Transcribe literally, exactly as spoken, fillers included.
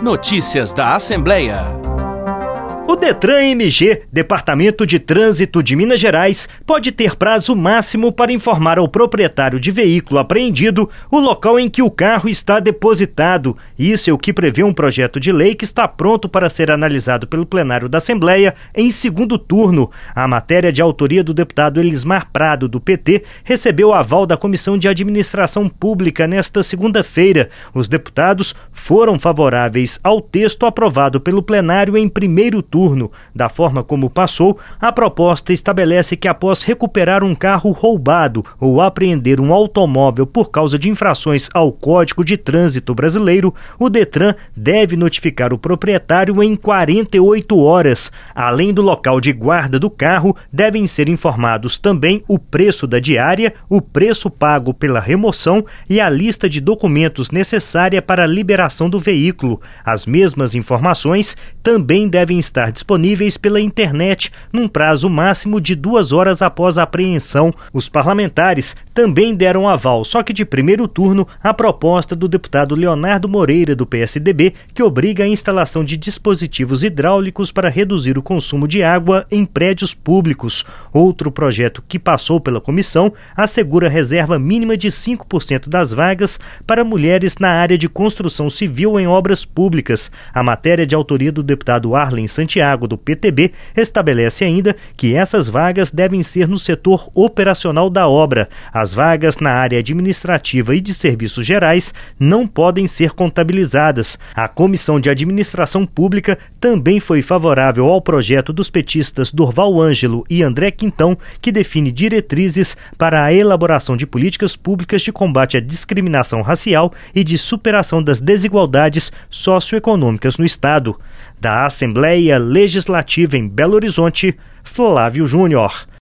Notícias da Assembleia. O Detran M G, Departamento de Trânsito de Minas Gerais, pode ter prazo máximo para informar ao proprietário de veículo apreendido o local em que o carro está depositado. Isso é o que prevê um projeto de lei que está pronto para ser analisado pelo plenário da Assembleia em segundo turno. A matéria, de autoria do deputado Elismar Prado, do P T, recebeu o aval da Comissão de Administração Pública nesta segunda-feira. Os deputados foram favoráveis ao texto aprovado pelo plenário em primeiro turno. Da forma como passou, a proposta estabelece que, após recuperar um carro roubado ou apreender um automóvel por causa de infrações ao Código de Trânsito Brasileiro, o Detran deve notificar o proprietário em quarenta e oito horas. Além do local de guarda do carro, devem ser informados também o preço da diária, o preço pago pela remoção e a lista de documentos necessária para a liberação do veículo. As mesmas informações também devem estar disponíveis pela internet num prazo máximo de duas horas após a apreensão. Os parlamentares também deram aval, só que de primeiro turno, à proposta do deputado Leonardo Moreira, do P S D B, que obriga a instalação de dispositivos hidráulicos para reduzir o consumo de água em prédios públicos. Outro projeto que passou pela comissão assegura reserva mínima de cinco por cento das vagas para mulheres na área de construção civil em obras públicas. A matéria, de autoria do deputado Arlen Santiago, do P T B, estabelece ainda que essas vagas devem ser no setor operacional da obra. As vagas na área administrativa e de serviços gerais não podem ser contabilizadas. A Comissão de Administração Pública também foi favorável ao projeto dos petistas Durval Ângelo e André Quintão, que define diretrizes para a elaboração de políticas públicas de combate à discriminação racial e de superação das desigualdades socioeconômicas no Estado. Da Assembleia Legislativa em Belo Horizonte, Flávio Júnior.